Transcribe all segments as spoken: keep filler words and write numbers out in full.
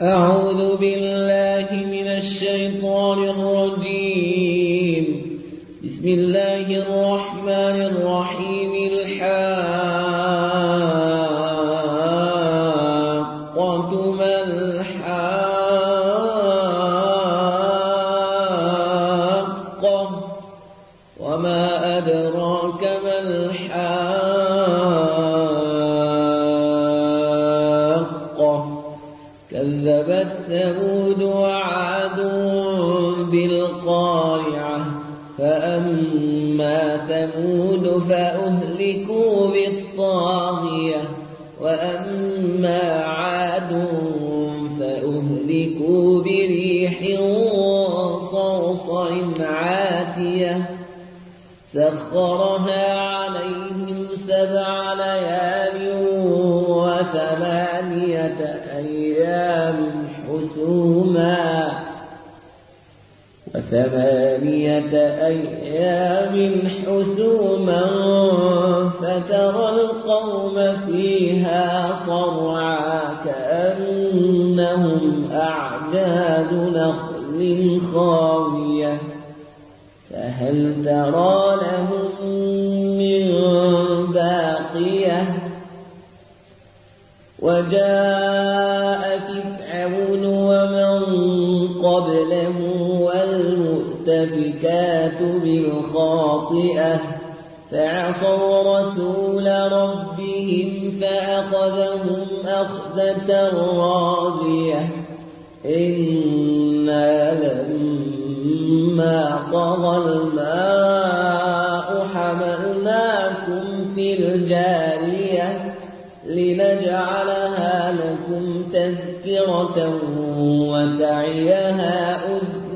أعوذ بالله من الشيطان الرجيم. بسم الله الرحمن الرحيم. الحاقة ما الحاقة وما أدراك ما الحاقة كذبت ثمود وعاد بالقارعة فأما ثمود فأهلكوا بالطاغية وأما عاد فأهلكوا بريح صرصر عاتية سخرها عليهم سبع ليال وثمانية أيام حسوما وثمانية أيام حسوما فترى القوم فيها صرعا كأنهم أعجاز نخل خاوية فهل ترى لهم من باقية وجاء فرعون ومن قبله والمؤتفكات بالخاطئة فعصوا رسول ربهم فأخذهم أخذة رابية إنا لما طغى الماء حملناكم في الجارية لنجعلها لكم تذكرة وتعيها أذن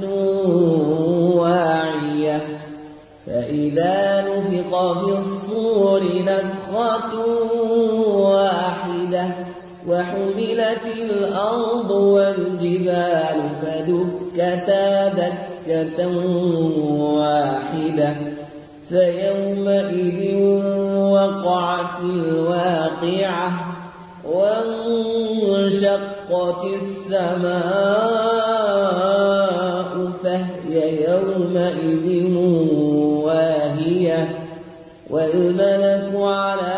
واعية فإذا نفخ في الصور نفخة واحدة وحملت الأرض والجبال فدكتا دكة واحدة فيومئذ وقعت الواقعة وانشقت السماء فهي يومئذ واهية والملك على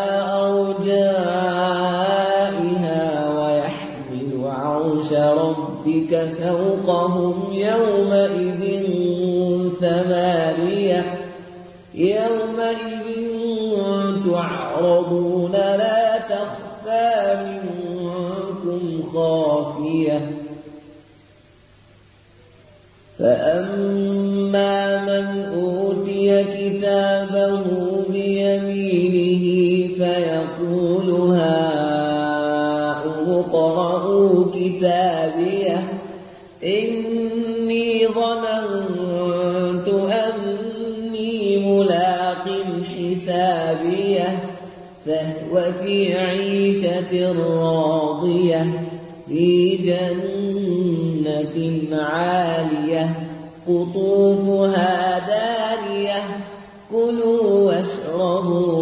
أرجائها ويحمل عرش ربك فوقهم يومئذ ثمانية يومئذ تعرضون لا تخفى منكم خافية فأما من أوتي كتابه بيمينه فيقول هاؤم اقرءوا كتابيه إني ظننت أني ملاق حسابيه فهو في عيشة راضية في جنة عالية قطوفها دانية كلوا واشربوا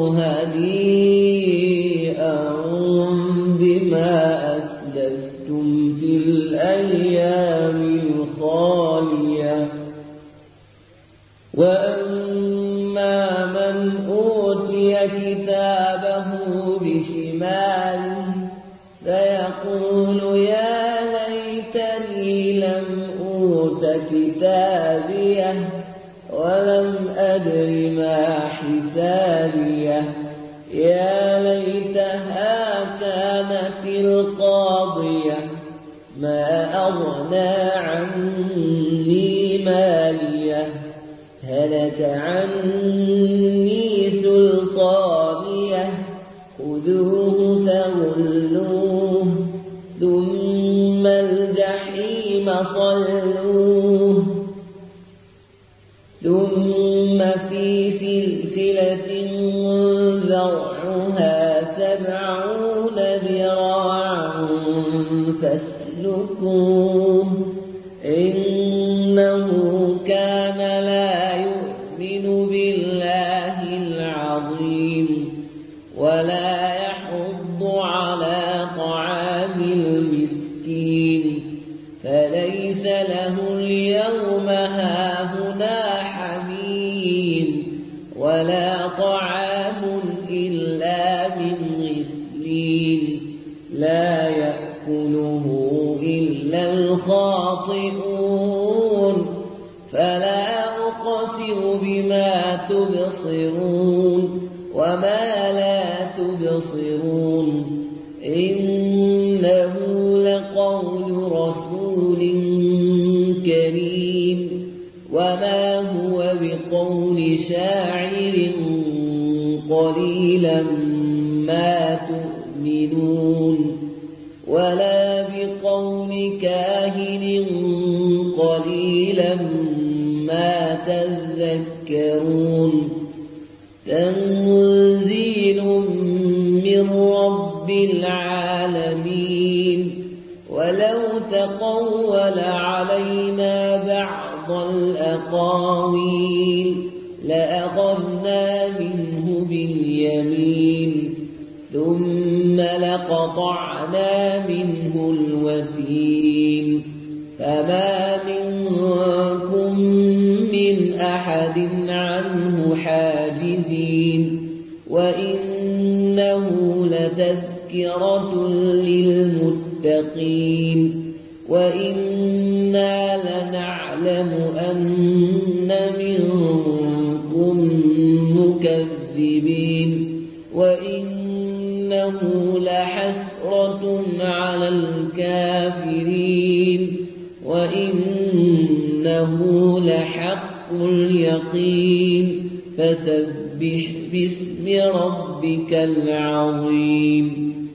هنيئا بما أسلفتم في الأيام الخالية وأما من أوتي كتابه بشماله فيقول يا ليتني لم أوت كتابيه ولم أدر ما حسابيه يا ليتها كانت القاضية ما أغنى عني ماليه هلك عني سلطانيه خذوه فغلوه ثم الجحيم صلوه ثم في سلسلة ذرعها سبعون ذراعا فاسلكوه إنه كان لا يؤمن بالله العظيم ولا يحض على طعام المسكين فليس له اليوم هاهنا حميم ولا طعام إلا من غسلين لا يأكله إلا الخاطئون فلا أقسم بما تبصرون وما لا تبصرون إنه لقول رسول كريم وما هو بقول شاعر قليلا ما تؤمنون ولا بقول كاهن قليلا ما تذكرون تنزيل من رب العالمين ولو تقول علينا بعض الأقاويل لأخذنا منه باليمين ثم لقطعنا منه الوتين فما منكم من أحد عنه حاجزين وإنه لتذكرة للمتقين وإنا لنعلم أن منكم مكذبين وإنه لحسرة على الكافرين وإنه لحق اليقين فسبح باسم ربك العظيم.